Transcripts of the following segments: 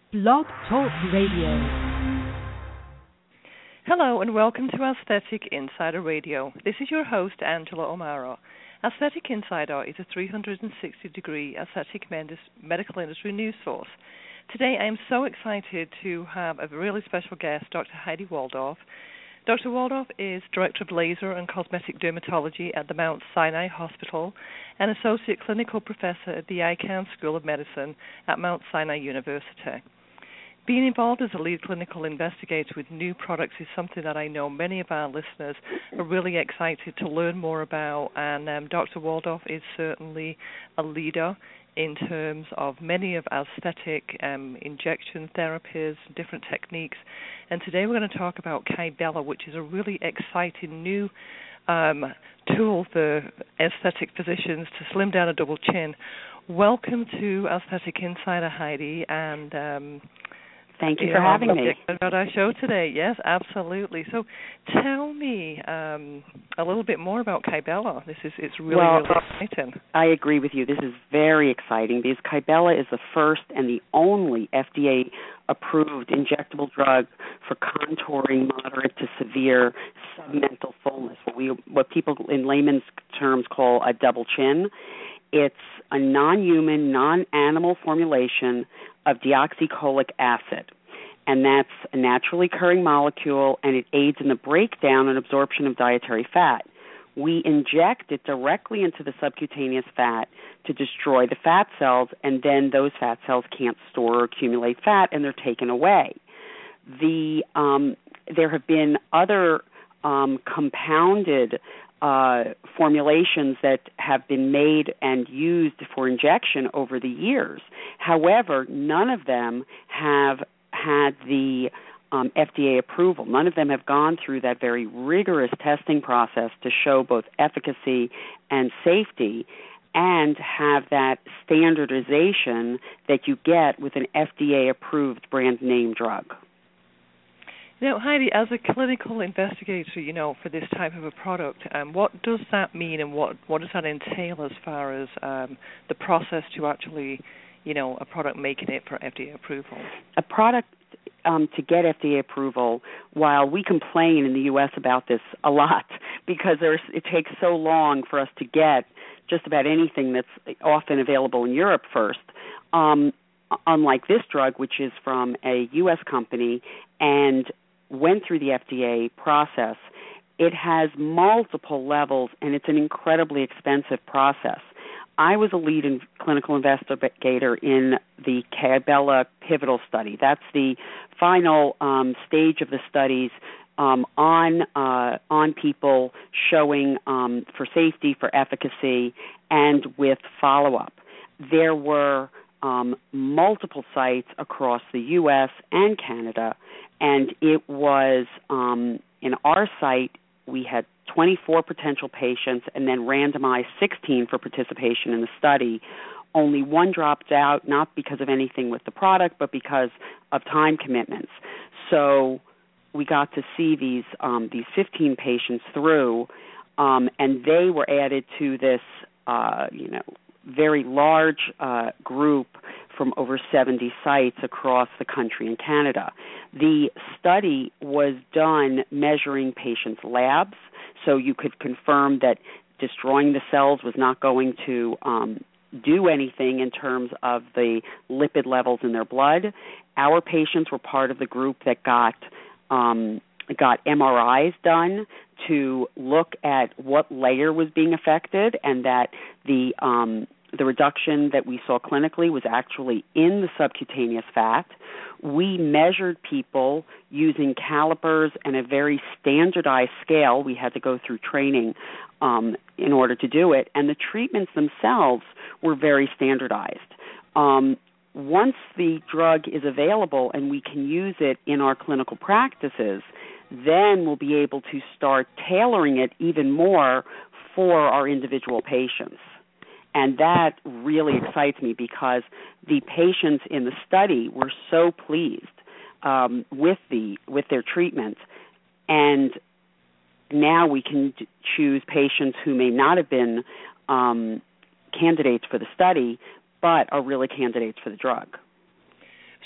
Blog Talk Radio. Hello and welcome to Aesthetic Insider Radio. This is your host, Angela O'Mara. Aesthetic Insider is a 360-degree aesthetic medical industry news source. Today I am so excited to have a really special guest, Dr. Heidi Waldorf. Dr. Waldorf is Director of Laser and Cosmetic Dermatology at the Mount Sinai Hospital and Associate Clinical Professor at the Icahn School of Medicine at Mount Sinai University. Being involved as a lead clinical investigator with new products is something that I know many of our listeners are really excited to learn more about, and Dr. Waldorf is certainly a leader in terms of many of aesthetic injection therapies, different techniques. And today we're going to talk about Kybella, which is a really exciting new tool for aesthetic physicians to slim down a double chin. Welcome to Aesthetic Insider, Heidi, and thank you for having me. About our show today. Yes, absolutely. So tell me a little bit more about Kybella. It's really exciting. I agree with you. This is very exciting because Kybella is the first and the only FDA-approved injectable drug for contouring moderate to severe submental fullness, what people in layman's terms call a double chin. It's a non-human, non-animal formulation of deoxycholic acid, and that's a naturally occurring molecule, and it aids in the breakdown and absorption of dietary fat. We inject it directly into the subcutaneous fat to destroy the fat cells, and then those fat cells can't store or accumulate fat, and they're taken away. There have been other compounded formulations that have been made and used for injection over the years. However, none of them have had the FDA approval. None of them have gone through that very rigorous testing process to show both efficacy and safety and have that standardization that you get with an FDA-approved brand name drug. Now, Heidi, as a clinical investigator, for this type of a product, what does that mean and what does that entail as far as the process to actually, a product making it for FDA approval? A product to get FDA approval, while we complain in the U.S. about this a lot because it takes so long for us to get just about anything that's often available in Europe first, unlike this drug, which is from a U.S. company and went through the FDA process, it has multiple levels, and it's an incredibly expensive process. I was a lead clinical investigator in the Kybella pivotal study. That's the final stage of the studies on people showing for safety, for efficacy, and with follow-up. There were multiple sites across the U.S. and Canada, and it was in our site we had 24 potential patients and then randomized 16 for participation in the study. Only one dropped out, not because of anything with the product, but because of time commitments. So we got to see these 15 patients through, and they were added to this very large group from over 70 sites across the country and Canada. The study was done measuring patients' labs, so you could confirm that destroying the cells was not going to do anything in terms of the lipid levels in their blood. Our patients were part of the group that got MRIs done to look at what layer was being affected, and that the reduction that we saw clinically was actually in the subcutaneous fat. We measured people using calipers and a very standardized scale. We had to go through training in order to do it, and the treatments themselves were very standardized. Once the drug is available and we can use it in our clinical practices, then we'll be able to start tailoring it even more for our individual patients. And that really excites me because the patients in the study were so pleased with their treatment, and now we can choose patients who may not have been candidates for the study, but are really candidates for the drug.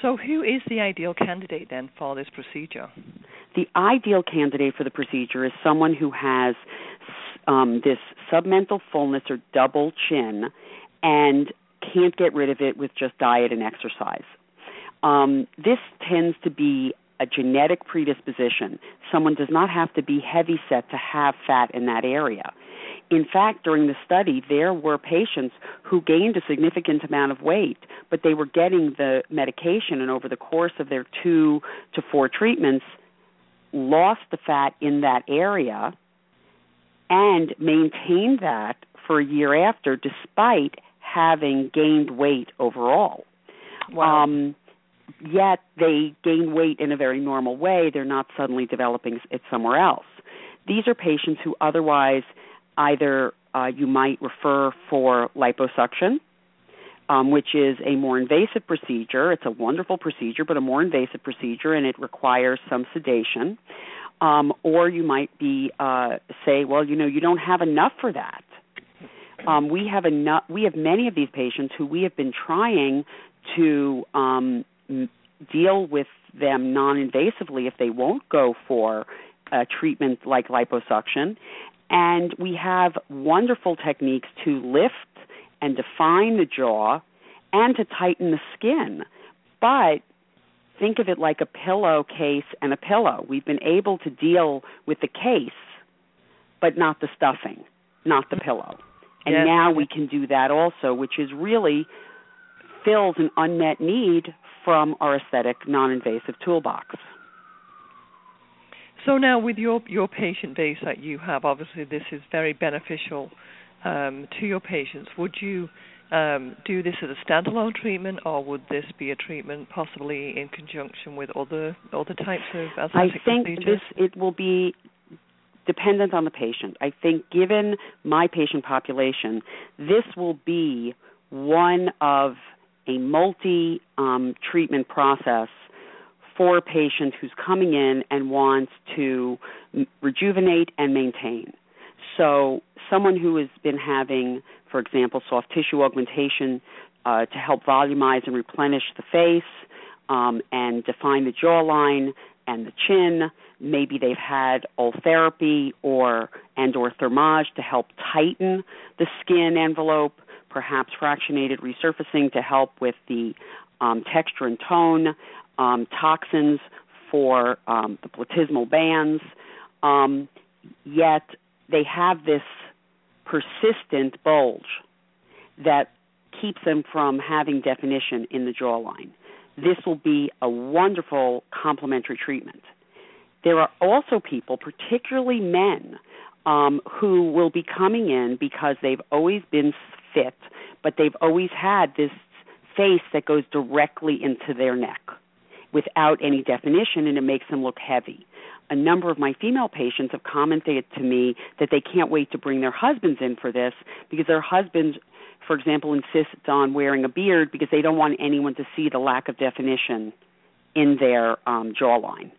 So who is the ideal candidate then for this procedure? The ideal candidate for the procedure is someone who has this submental fullness or double chin and can't get rid of it with just diet and exercise. This tends to be a genetic predisposition. Someone does not have to be heavy set to have fat in that area. In fact, during the study, there were patients who gained a significant amount of weight, but they were getting the medication, and over the course of their 2 to 4 treatments, lost the fat in that area and maintained that for a year after, despite having gained weight overall. Wow. Yet they gain weight in a very normal way. They're not suddenly developing it somewhere else. These are patients who otherwise either you might refer for liposuction, which is a more invasive procedure. It's a wonderful procedure, but a more invasive procedure, and it requires some sedation. Or you might be say, well, you don't have enough for that. We have many of these patients who we have been trying to deal with them non-invasively if they won't go for a treatment like liposuction. And we have wonderful techniques to lift and define the jaw and to tighten the skin. But think of it like a pillowcase and a pillow. We've been able to deal with the case, but not the stuffing, not the pillow. And yes. Now we can do that also, which is really fills an unmet need from our aesthetic non-invasive toolbox. So now with your patient base that you have, obviously this is very beneficial to your patients. Would you do this as a standalone treatment, or would this be a treatment possibly in conjunction with other types of aesthetic procedures? It will be dependent on the patient. I think given my patient population, this will be one of a multi-treatment process for a patient who's coming in and wants to rejuvenate and maintain. So someone who has been having, for example, soft tissue augmentation to help volumize and replenish the face and define the jawline and the chin. Maybe they've had Ultherapy or thermage to help tighten the skin envelope, perhaps fractionated resurfacing to help with the texture and tone, toxins for the platysmal bands, yet they have this persistent bulge that keeps them from having definition in the jawline. This will be a wonderful complementary treatment. There are also people, particularly men, who will be coming in because they've always been fit, but they've always had this face that goes directly into their neck without any definition, and it makes them look heavy. A number of my female patients have commented to me that they can't wait to bring their husbands in for this because their husbands, for example, insist on wearing a beard because they don't want anyone to see the lack of definition in their jawline.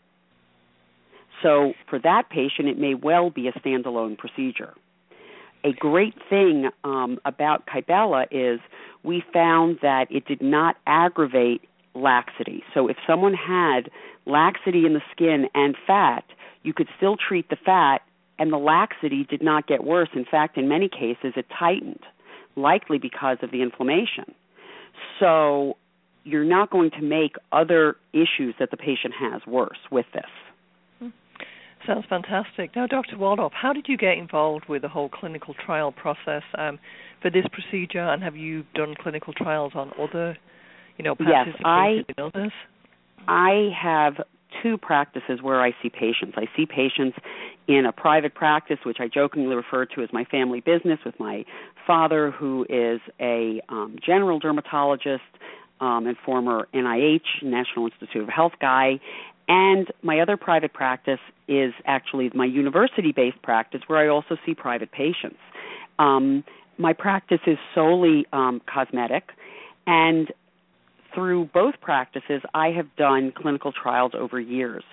So for that patient, it may well be a standalone procedure. A great thing about Kybella is we found that it did not aggravate laxity. So if someone had laxity in the skin and fat, you could still treat the fat, and the laxity did not get worse. In fact, in many cases, it tightened, likely because of the inflammation. So you're not going to make other issues that the patient has worse with this. Sounds fantastic. Now, Dr. Waldorf, how did you get involved with the whole clinical trial process for this procedure, and have you done clinical trials on other Yes, illness? I have two practices where I see patients. I see patients in a private practice, which I jokingly refer to as my family business, with my father, who is a general dermatologist and former NIH, National Institute of Health guy. And my other private practice is actually my university-based practice, where I also see private patients. My practice is solely cosmetic, and through both practices, I have done clinical trials over years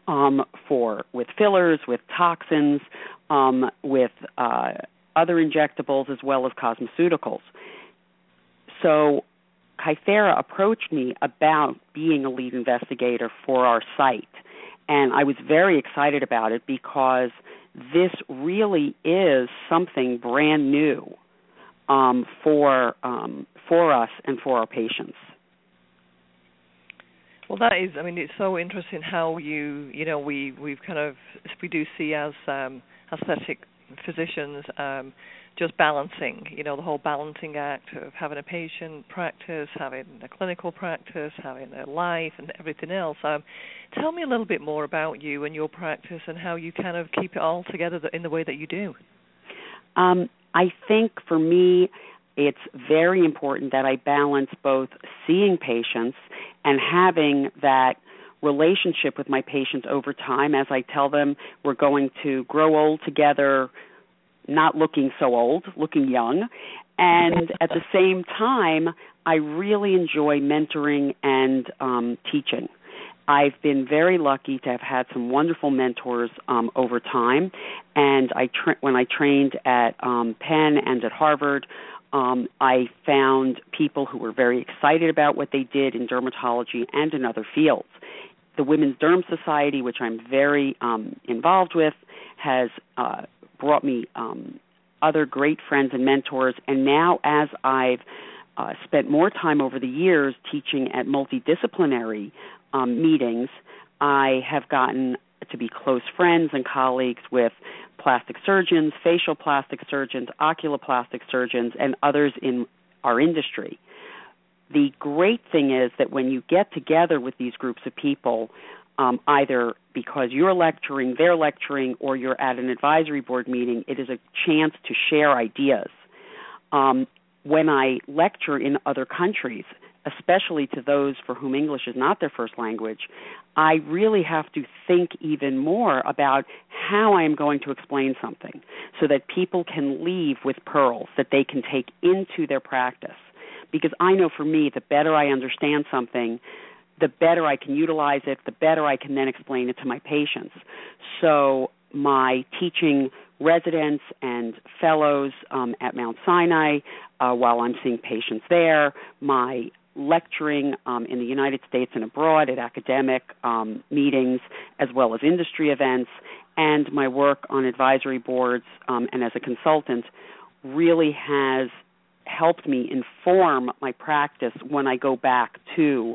with fillers, with toxins, with other injectables, as well as cosmeceuticals. So Kythera approached me about being a lead investigator for our site, and I was very excited about it because this really is something brand new for us and for our patients. Well, that is, I mean, it's so interesting how we do see as aesthetic physicians just balancing, the whole balancing act of having a patient practice, having a clinical practice, having a life and everything else. Tell me a little bit more about you and your practice and how you kind of keep it all together in the way that you do. I think for me, it's very important that I balance both seeing patients and having that relationship with my patients over time. As I tell them, we're going to grow old together, not looking so old, looking young. And at the same time, I really enjoy mentoring and teaching. I've been very lucky to have had some wonderful mentors over time. And when I trained at Penn and at Harvard, I found people who were very excited about what they did in dermatology and in other fields. The Women's Derm Society, which I'm very involved with, has brought me other great friends and mentors. And now as I've spent more time over the years teaching at multidisciplinary meetings, I have gotten to be close friends and colleagues with plastic surgeons, facial plastic surgeons, oculoplastic surgeons, and others in our industry. The great thing is that when you get together with these groups of people, either because you're lecturing, they're lecturing, or you're at an advisory board meeting, it is a chance to share ideas. When I lecture in other countries, especially to those for whom English is not their first language, I really have to think even more about how I am going to explain something so that people can leave with pearls that they can take into their practice. Because I know for me, the better I understand something, the better I can utilize it, the better I can then explain it to my patients. So my teaching residents and fellows at Mount Sinai, while I'm seeing patients there, my lecturing in the United States and abroad at academic meetings as well as industry events, and my work on advisory boards and as a consultant really has helped me inform my practice when I go back to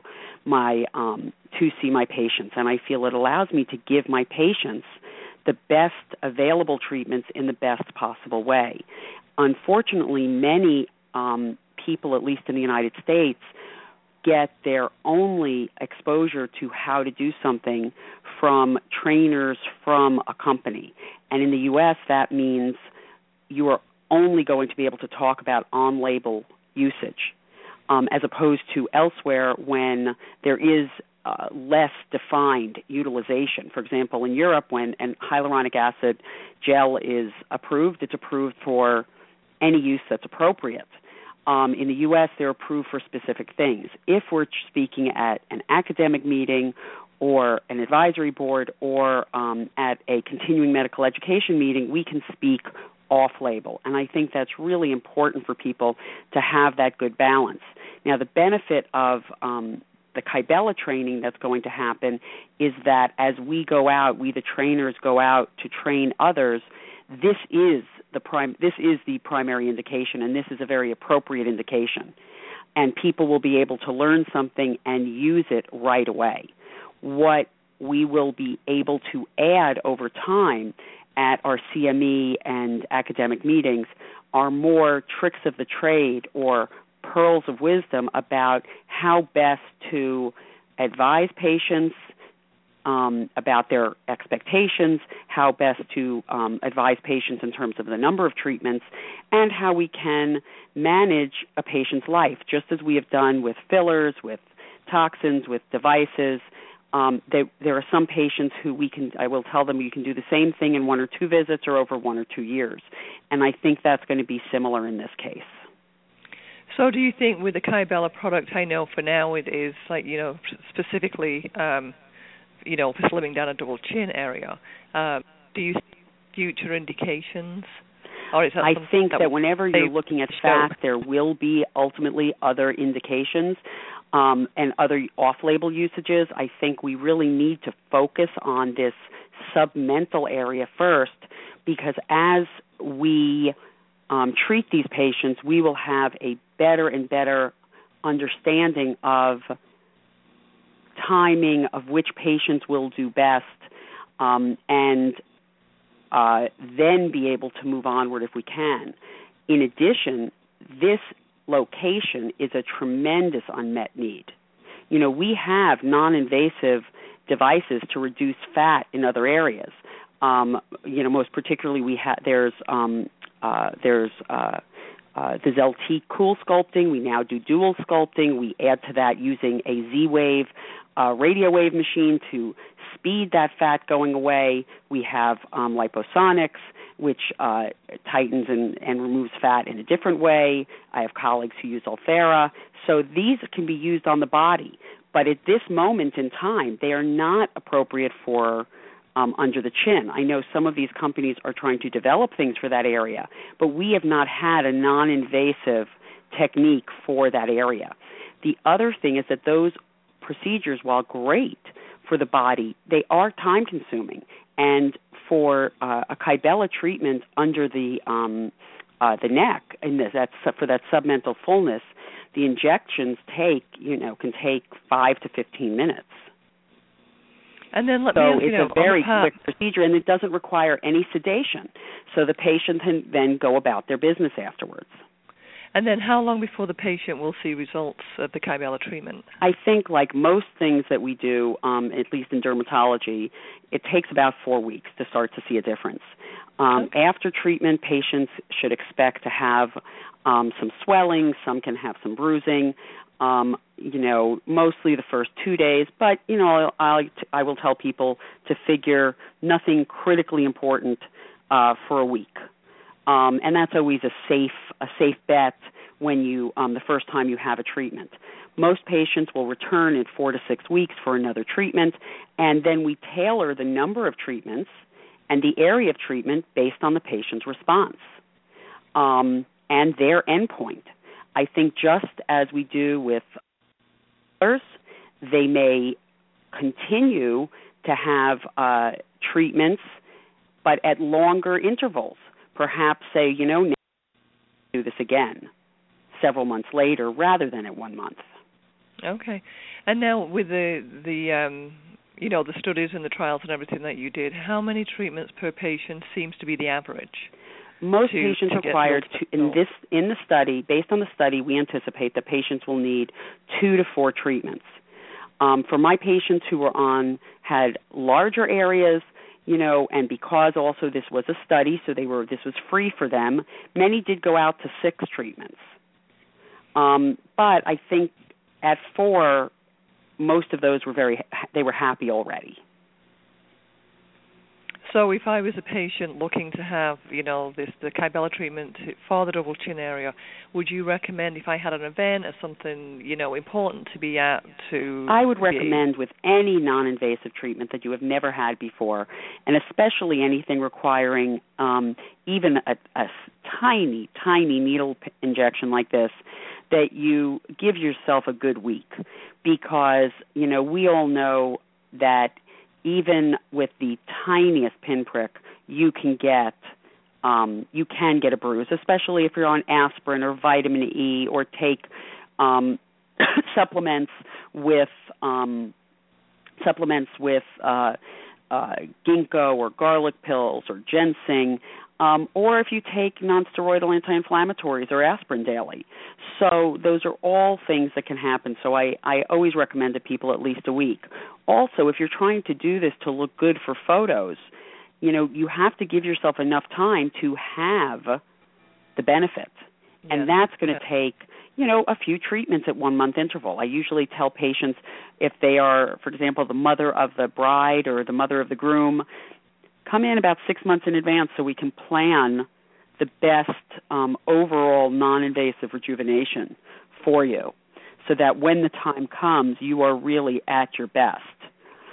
see my patients. And I feel it allows me to give my patients the best available treatments in the best possible way. Unfortunately, many people, at least in the United States, get their only exposure to how to do something from trainers from a company. And in the U.S., that means you are only going to be able to talk about on-label usage, as opposed to elsewhere when there is less defined utilization. For example, in Europe, when an hyaluronic acid gel is approved, it's approved for any use that's appropriate. In the U.S., they're approved for specific things. If we're speaking at an academic meeting or an advisory board or at a continuing medical education meeting, we can speak off-label. And I think that's really important for people to have that good balance. Now, the benefit of the Kybella training that's going to happen is that as we go out, we the trainers go out to train others, this is the primary indication, and this is a very appropriate indication. And people will be able to learn something and use it right away. What we will be able to add over time at our CME and academic meetings are more tricks of the trade or pearls of wisdom about how best to advise patients about their expectations, how best to advise patients in terms of the number of treatments, and how we can manage a patient's life, just as we have done with fillers, with toxins, with devices. There are some patients who I will tell them you can do the same thing in 1 or 2 visits or over 1 or 2 years. And I think that's going to be similar in this case. So do you think with the Kybella product, I know for now it is specifically, for slimming down a double chin area, do you see future indications Or is that I think that whenever you're looking at fat, there will be ultimately other indications and other off-label usages. I think we really need to focus on this submental area first, because as we treat these patients, we will have a better and better understanding of timing of which patients will do best, and then be able to move onward if we can. In addition, this location is a tremendous unmet need. You know, we have non-invasive devices to reduce fat in other areas. You know, most particularly there's the ZLT Cool Sculpting. We now do dual sculpting. We add to that using a Z-Wave radio wave machine to speed that fat going away. We have liposonics, which tightens and removes fat in a different way. I have colleagues who use Ulthera. So these can be used on the body. But at this moment in time, they are not appropriate for under the chin. I know some of these companies are trying to develop things for that area, but we have not had a non-invasive technique for that area. The other thing is that those procedures, while great for the body, they are time-consuming. And for a Kybella treatment under the neck, and for that submental fullness, the injections can take 5 to 15 minutes. And then it's a very quick procedure, and it doesn't require any sedation. So the patient can then go about their business afterwards. And then how long before the patient will see results of the Kybella treatment? I think, like most things that we do, at least in dermatology, it takes about 4 weeks to start to see a difference. Okay. After treatment, patients should expect to have some swelling. Some can have some bruising. Mostly the first 2 days, but I will tell people to figure nothing critically important for a week, and that's always a safe bet when you the first time you have a treatment. Most patients will return in 4 to 6 weeks for another treatment, and then we tailor the number of treatments and the area of treatment based on the patient's response and their endpoint. I think just as we do with others, they may continue to have treatments, but at longer intervals. Perhaps say, now do this again several months later rather than at 1 month. Okay. And now with the studies and the trials and everything that you did, how many treatments per patient seems to be the average? Most patients require in the study, based on the study, we anticipate that patients will need 2 to 4 treatments. For my patients who were had larger areas, and because also this was a study, so this was free for them, many did go out to 6 treatments. But I think at 4, most of those they were happy already. So if I was a patient looking to have, the Kybella treatment for the double chin area, would you recommend, if I had an event or something, important to be at to... I would recommend with any non-invasive treatment that you have never had before, and especially anything requiring even a tiny, tiny needle injection like this, that you give yourself a good week, because, we all know that even with the tiniest pinprick, you can get a bruise, especially if you're on aspirin or vitamin E or take supplements with ginkgo or garlic pills or ginseng, or if you take nonsteroidal anti-inflammatories or aspirin daily. So those are all things that can happen. So I always recommend to people at least a week. Also, if you're trying to do this to look good for photos, you have to give yourself enough time to have the benefit. Yes. And that's going to take, a few treatments at 1 month interval. I usually tell patients, if they are, for example, the mother of the bride or the mother of the groom, come in about 6 months in advance so we can plan the best overall non-invasive rejuvenation for you, so that when the time comes, you are really at your best.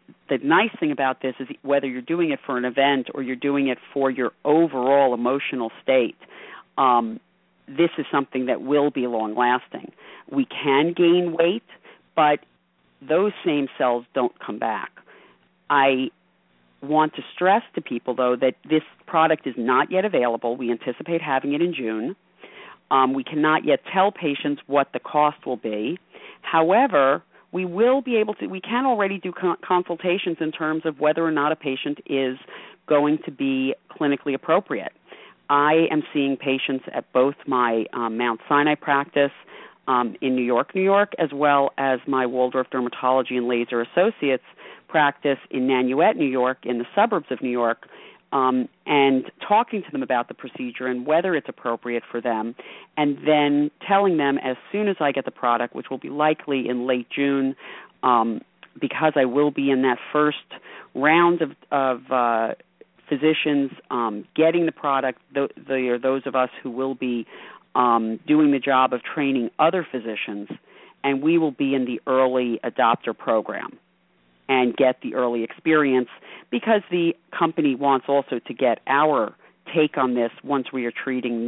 the nice thing about this is whether you're doing it for an event or you're doing it for your overall emotional state, this is something that will be long-lasting. We can gain weight, but those same cells don't come back. I want to stress to people, though, that this product is not yet available. We anticipate having it in June. We cannot yet tell patients what the cost will be. However, we can already do consultations in terms of whether or not a patient is going to be clinically appropriate. I am seeing patients at both my Mount Sinai practice in New York, as well as my Waldorf Dermatology and Laser Associates practice in Nanuet, New York, in the suburbs of New York, and talking to them about the procedure and whether it's appropriate for them, and then telling them as soon as I get the product, which will be likely in late June, because I will be in that first round of physicians getting the product. They are those of us who will be doing the job of training other physicians, and we will be in the early adopter program and get the early experience, because the company wants also to get our take on this once we are treating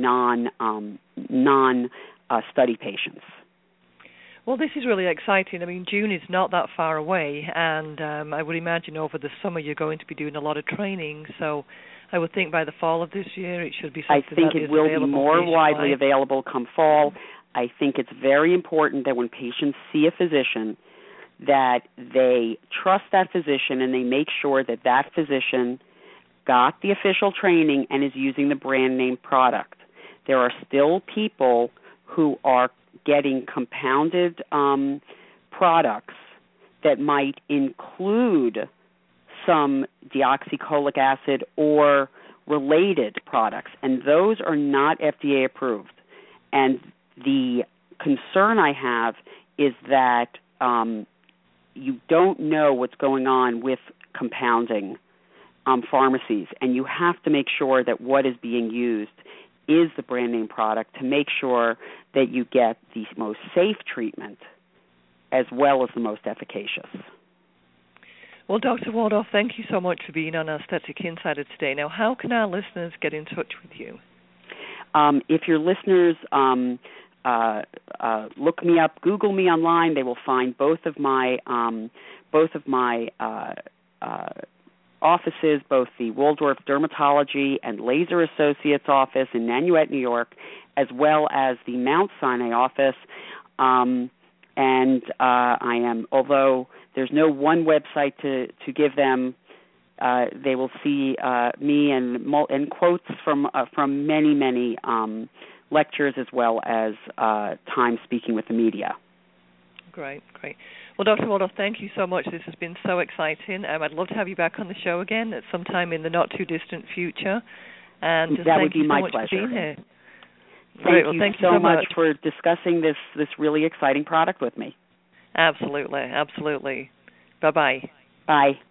non-study patients. Well, this is really exciting. I mean, June is not that far away, and I would imagine over the summer you're going to be doing a lot of training, so I would think by the fall of this year it should be something that is available. I think it will be more widely available come fall. I think it's very important that when patients see a physician, that they trust that physician and they make sure that that physician got the official training and is using the brand name product. There are still people who are getting compounded products that might include some deoxycholic acid or related products, and those are not FDA approved. And the concern I have is that you don't know what's going on with compounding pharmacies, and you have to make sure that what is being used is the brand name product to make sure that you get the most safe treatment as well as the most efficacious. Well, Dr. Waldorf, thank you so much for being on Aesthetic Insider today. Now, how can our listeners get in touch with you? If your listeners look me up, Google me online, they will find both of my offices, both the Waldorf Dermatology and Laser Associates office in Nanuet, New York, as well as the Mount Sinai office. And I am, although there's no one website to give them, they will see me and quotes from many lectures, as well as time speaking with the media. Great. Well, Dr. Waldorf, thank you so much. This has been so exciting. I'd love to have you back on the show again at some time in the not-too-distant future. And just that thank would be you so my much pleasure. for being here. Thank you so much for discussing this really exciting product with me. Absolutely. Bye-bye. Bye.